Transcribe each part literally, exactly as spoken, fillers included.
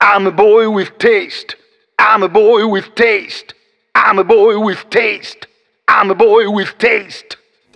I'm a boy with taste. I'm a boy with taste. I'm a boy with taste. I'm a boy with taste.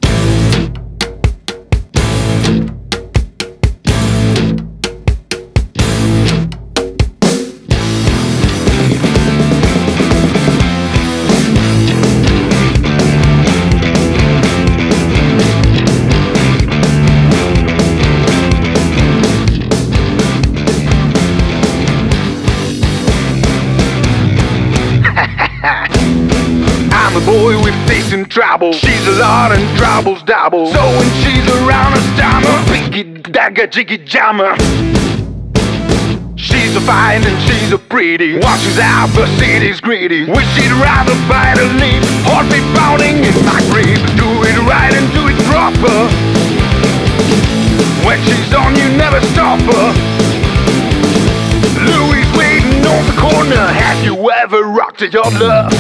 I'm a boy with taste and trouble. She's a lot and troubles double. So when she's around, I stammer, pinky dagger, jiggy jammer. She's a fine and she's a pretty. Once she's out, the city's greedy. Wish she'd rather bite a leaf. Heartbeat pounding in my grave. Do it right and do it proper. When she's on, you never stop her. Louis waiting on the corner. Have you ever rocked your love?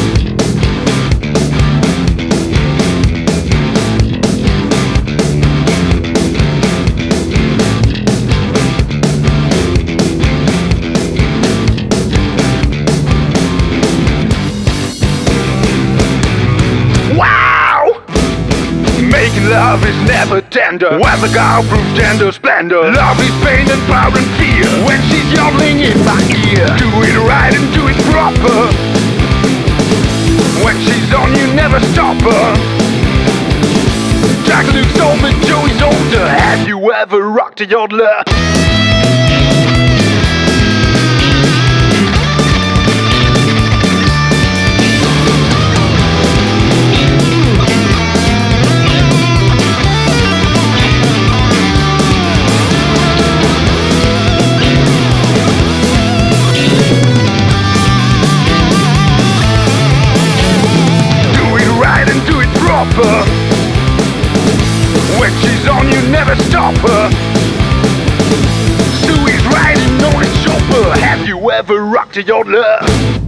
Making love is never tender. Weather girl proves gender splendor. Love is pain and power and fear. When she's yelling in my ear, do it right and do it proper. When she's on, you never stop her. Jack Luke's older, Joey's older. Have you ever rocked a yodeler? When she's on, you never stop her. Suey's riding on a chopper. Have you ever rocked a yodeler?